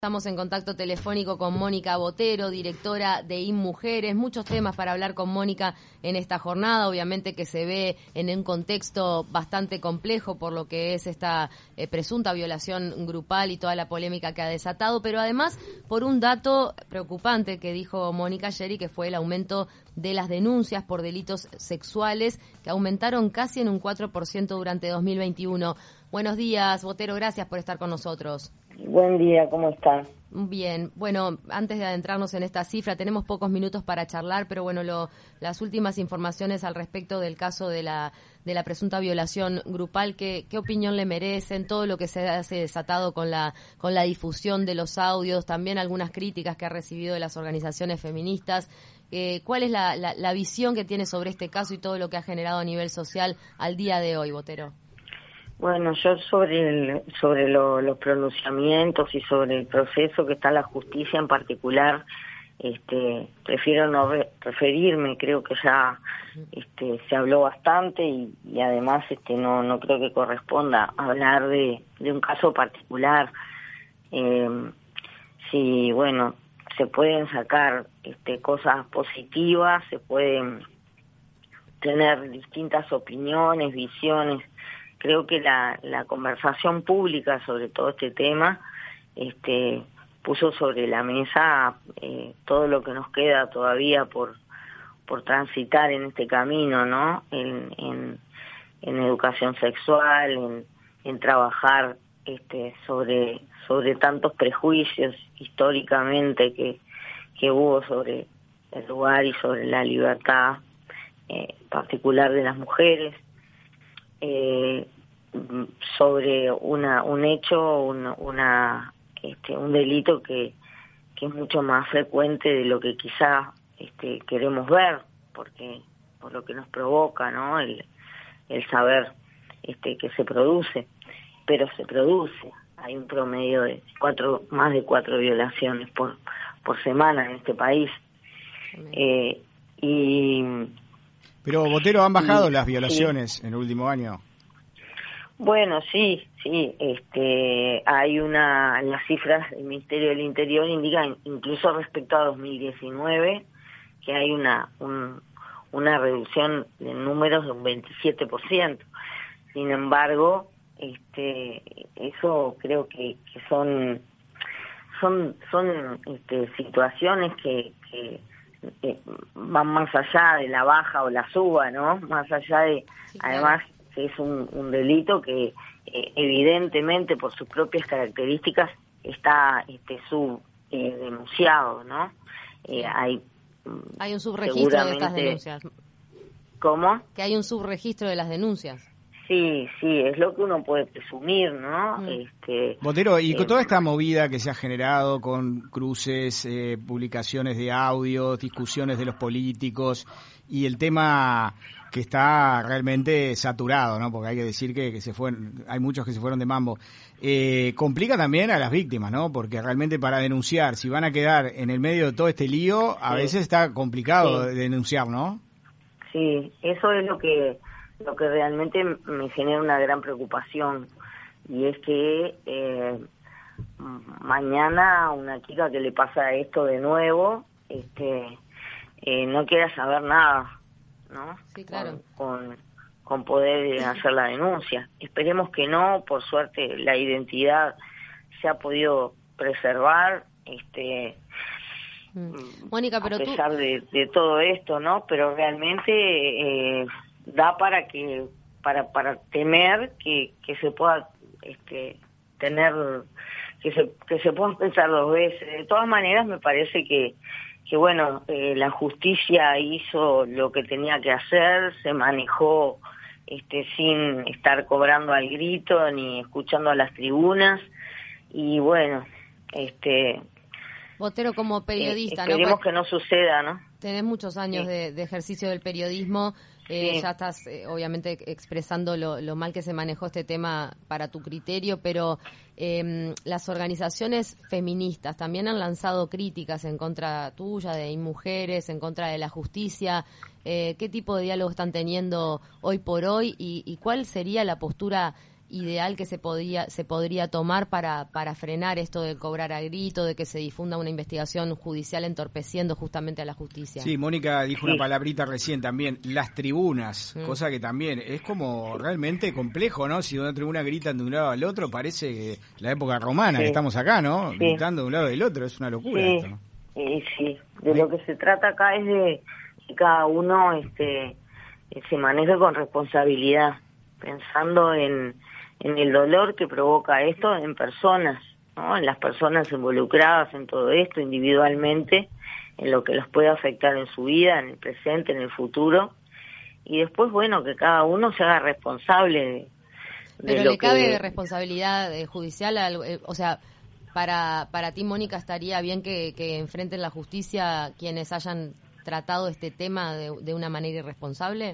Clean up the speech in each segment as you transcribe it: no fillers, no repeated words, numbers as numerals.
Estamos en contacto telefónico con Mónica Botero, directora de InMujeres. Muchos temas para hablar con Mónica en esta jornada, obviamente que se ve en un contexto bastante complejo por lo que es esta presunta violación grupal y toda la polémica que ha desatado, pero además por un dato preocupante que dijo Mónica ayer y que fue el aumento de las denuncias por delitos sexuales, que aumentaron casi en un 4% durante 2021. Buenos días, Botero, gracias por estar con nosotros. Buen día, ¿cómo está? Bien, bueno, antes de adentrarnos en esta cifra, tenemos pocos minutos para charlar, pero bueno, las últimas informaciones al respecto del caso de la presunta violación grupal, ¿qué opinión le merecen? Todo lo que se ha desatado con la difusión de los audios, también algunas críticas que ha recibido de las organizaciones feministas. ¿Cuál es la visión que tiene sobre este caso y todo lo que ha generado a nivel social al día de hoy, Botero? Bueno, yo sobre los pronunciamientos y sobre el proceso que está la justicia en particular, prefiero no referirme. Creo que ya se habló bastante y además no creo que corresponda hablar de un caso particular. Sí, bueno, se pueden sacar cosas positivas, se pueden tener distintas opiniones, visiones. Creo que la conversación pública sobre todo este tema puso sobre la mesa todo lo que nos queda todavía por transitar en este camino, ¿no? En educación sexual, en trabajar sobre tantos prejuicios históricamente que hubo sobre el lugar y sobre la libertad particular de las mujeres. Sobre un hecho, un delito que es mucho más frecuente de lo que quizá queremos ver, porque por lo que nos provoca, ¿no? El saber que se produce, pero se produce. Hay un promedio de más de 4 violaciones por semana en este país. Pero, Botero, ¿han bajado las violaciones en el último año? Bueno, sí, hay las cifras del Ministerio del Interior indican, incluso respecto a 2019, que hay una reducción de números de un 27%. Sin embargo, eso creo que son situaciones que van más allá de la baja o la suba, ¿no? Más allá de, sí, claro. Además, que es un delito que evidentemente por sus propias características está subdenunciado, ¿no? Hay un subregistro de estas denuncias. ¿Cómo? Que hay un subregistro de las denuncias. Sí, es lo que uno puede presumir, ¿no? Botero, y con toda esta movida que se ha generado con cruces, publicaciones de audio, discusiones de los políticos y el tema que está realmente saturado, ¿no? Porque hay que decir que hay muchos que se fueron de mambo. Complica también a las víctimas, ¿no? Porque realmente para denunciar, si van a quedar en el medio de todo este lío, a veces está complicado denunciar, ¿no? Sí, eso es lo que realmente me genera una gran preocupación, y es que mañana una chica que le pasa esto de nuevo, no quiera saber nada, ¿no? Sí, claro. Con poder hacer la denuncia. Esperemos que no, por suerte la identidad se ha podido preservar, Mónica, pero a pesar de todo esto, ¿no? Pero realmente da para temer que se pueda tener, que se puedan pensar 2 veces. De todas maneras, me parece que bueno, la justicia hizo lo que tenía que hacer, se manejó sin estar cobrando al grito ni escuchando a las tribunas, y bueno, Botero, como periodista, esperemos que no suceda, ¿no? Tenés muchos años de ejercicio del periodismo, ya estás obviamente expresando lo mal que se manejó este tema para tu criterio, pero las organizaciones feministas también han lanzado críticas en contra tuya, de InMujeres, en contra de la justicia. ¿Qué tipo de diálogo están teniendo hoy por hoy y cuál sería la postura ideal que se podría tomar para frenar esto de cobrar a grito, de que se difunda una investigación judicial entorpeciendo justamente a la justicia? Sí, Mónica dijo una palabrita recién también, las tribunas, cosa que también es como realmente complejo, ¿no? Si una tribuna gritan de un lado al otro, parece la época romana que estamos acá, ¿no? Gritando de un lado y del otro, es una locura esto. Sí, de lo que se trata acá es de que cada uno se maneje con responsabilidad, pensando en el dolor que provoca esto en personas, ¿no? En las personas involucradas en todo esto individualmente, en lo que los puede afectar en su vida, en el presente, en el futuro, y después, bueno, que cada uno se haga responsable de Pero lo le cabe responsabilidad judicial, o sea, para ti, Mónica, ¿estaría bien que enfrenten la justicia quienes hayan tratado este tema de una manera irresponsable?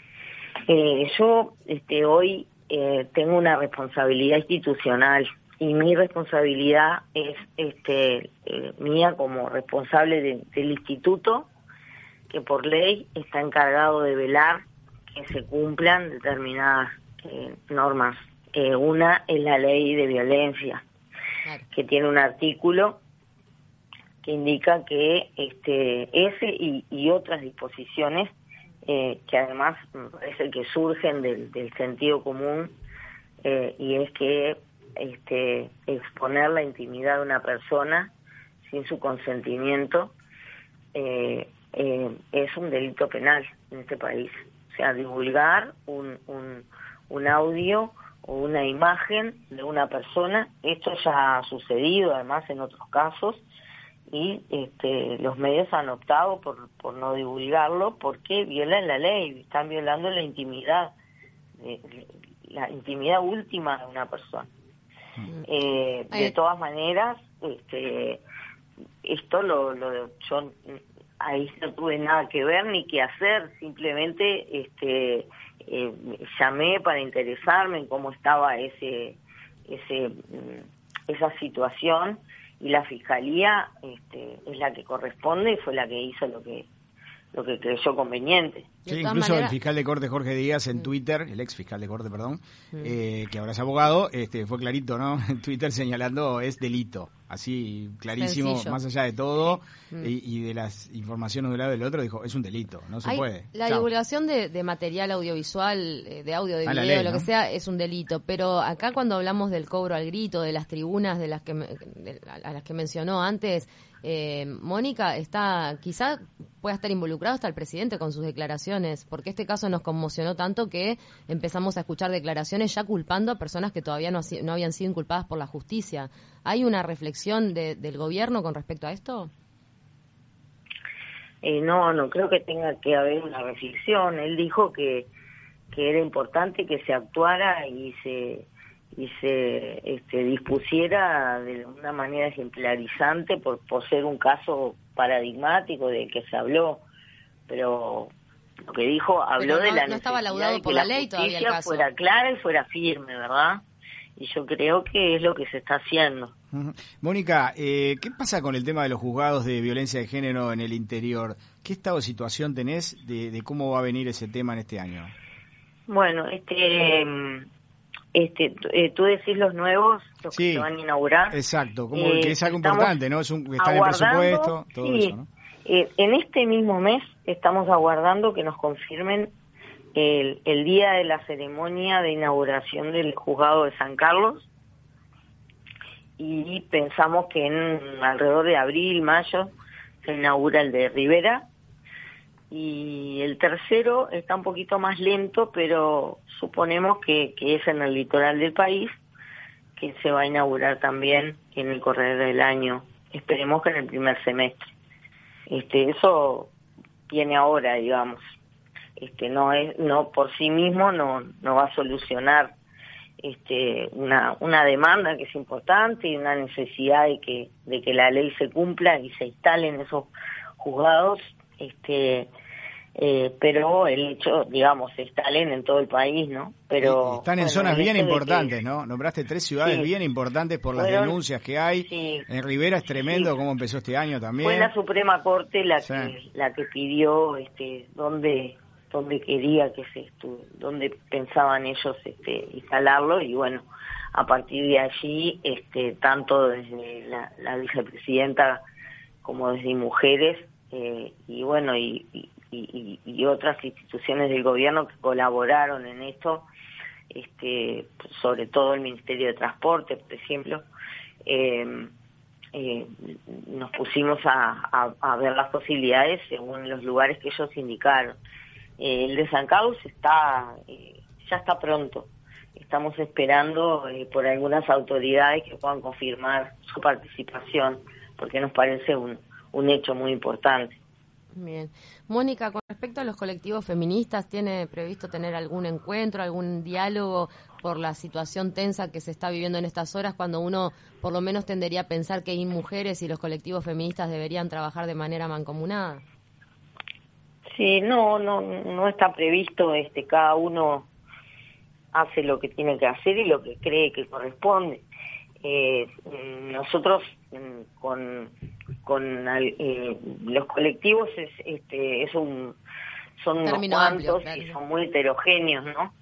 Yo hoy tengo una responsabilidad institucional y mi responsabilidad es mía como responsable del instituto, que por ley está encargado de velar que se cumplan determinadas normas. Una es la ley de violencia, que tiene un artículo que indica que ese y otras disposiciones que además me parece que surgen del sentido común, y es que exponer la intimidad de una persona sin su consentimiento es un delito penal en este país. O sea, divulgar un audio o una imagen de una persona, esto ya ha sucedido además en otros casos, y los medios han optado por no divulgarlo porque violan la ley, están violando la intimidad última de una persona. De todas maneras, esto yo ahí no tuve nada que ver ni que hacer, simplemente llamé para interesarme en cómo estaba esa situación, y la fiscalía es la que corresponde y fue la que hizo lo que creyó conveniente. Sí, incluso el fiscal de Corte Jorge Díaz en Twitter, el ex fiscal de Corte, perdón, que ahora es abogado, fue clarito, ¿no? En Twitter señalando es delito, así clarísimo, sencillo, más allá de todo y de las informaciones de un lado y del otro, dijo es un delito, no se puede. La divulgación de material audiovisual, de audio, de video, ley, lo que sea, es un delito, pero acá cuando hablamos del cobro al grito, de las tribunas a las que mencionó antes, Mónica, quizá pueda estar involucrado hasta el presidente con sus declaraciones, porque este caso nos conmocionó tanto que empezamos a escuchar declaraciones ya culpando a personas que todavía no habían sido inculpadas por la justicia. ¿Hay una reflexión del gobierno con respecto a esto? No creo que tenga que haber una reflexión. Él dijo que era importante que se actuara y se dispusiera de una manera ejemplarizante por ser un caso paradigmático del que se habló, pero lo que dijo, habló de la necesidad de que la justicia fuera clara y fuera firme, ¿verdad? Y yo creo que es lo que se está haciendo. Mónica, ¿qué pasa con el tema de los juzgados de violencia de género en el interior? ¿Qué estado de situación tenés de cómo va a venir ese tema en este año? Bueno, tú decís los nuevos, los que se van a inaugurar. Exacto, como que es algo importante, ¿no? Está en el presupuesto, todo eso, ¿no? En este mismo mes estamos aguardando que nos confirmen el día de la ceremonia de inauguración del juzgado de San Carlos, y pensamos que en alrededor de abril, mayo, se inaugura el de Rivera, y el tercero está un poquito más lento, pero suponemos que es en el litoral del país, que se va a inaugurar también en el correr del año. Esperemos que en el primer semestre. Eso viene ahora, digamos. No por sí mismo no va a solucionar una demanda que es importante y una necesidad de que la ley se cumpla y se instalen esos juzgados, pero el hecho, digamos, se instalen en todo el país, ¿no? Pero están en zonas bien importantes, ¿no? Nombraste 3 ciudades bien importantes por las denuncias que hay. En Rivera es tremendo cómo empezó este año también. Fue la Suprema Corte la que pidió dónde dónde quería que dónde pensaban ellos instalarlo, y bueno, a partir de allí, tanto desde la vicepresidenta como desde Mujeres, y bueno, y otras instituciones del gobierno que colaboraron en esto, sobre todo el Ministerio de Transporte, por ejemplo, nos pusimos a ver las posibilidades según los lugares que ellos indicaron. El de San Carlos ya está pronto. Estamos esperando por algunas autoridades que puedan confirmar su participación, porque nos parece un hecho muy importante. Bien. Mónica, con respecto a los colectivos feministas, ¿tiene previsto tener algún encuentro, algún diálogo por la situación tensa que se está viviendo en estas horas, cuando uno por lo menos tendería a pensar que mujeres y los colectivos feministas deberían trabajar de manera mancomunada? Sí, no está previsto, cada uno hace lo que tiene que hacer y lo que cree que corresponde. Nosotros con los colectivos son unos cuantos amplio, claro. Y son muy heterogéneos, ¿no?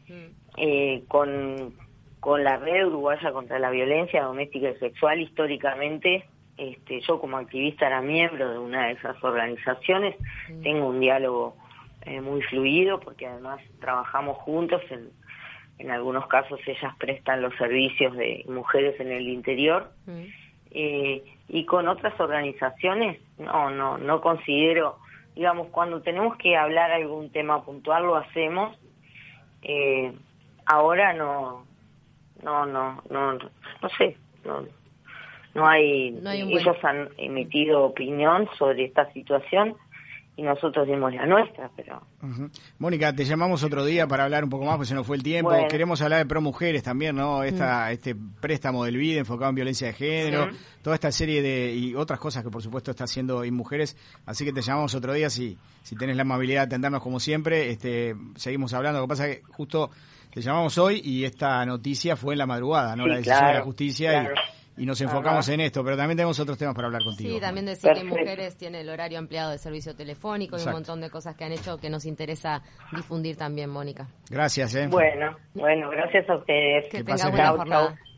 Con la Red Uruguaya contra la Violencia Doméstica y Sexual, históricamente, yo como activista era miembro de una de esas organizaciones. Tengo un diálogo muy fluido, porque además trabajamos juntos. En algunos casos ellas prestan los servicios de mujeres en el interior. Y con otras organizaciones no considero, digamos, cuando tenemos que hablar algún tema puntual lo hacemos. Ahora no sé, no hay ellos han emitido opinión sobre esta situación y nosotros dimos la nuestra, pero... Mónica, te llamamos otro día para hablar un poco más, porque se nos fue el tiempo. Bueno. Queremos hablar de Promujeres también, ¿no? Este préstamo del BID enfocado en violencia de género, toda esta serie y otras cosas que por supuesto está haciendo Mujeres. Así que te llamamos otro día, si tenés la amabilidad de atendernos como siempre. Seguimos hablando. Lo que pasa es que justo te llamamos hoy y esta noticia fue en la madrugada, ¿no? Sí, la decisión claro, de la justicia y nos enfocamos en esto, pero también tenemos otros temas para hablar contigo. Sí, también decir que Mujeres tiene el horario ampliado de servicio telefónico. Exacto. Y un montón de cosas que han hecho que nos interesa difundir también, Mónica. Gracias. Bueno, gracias a ustedes. Que tengas buena jornada.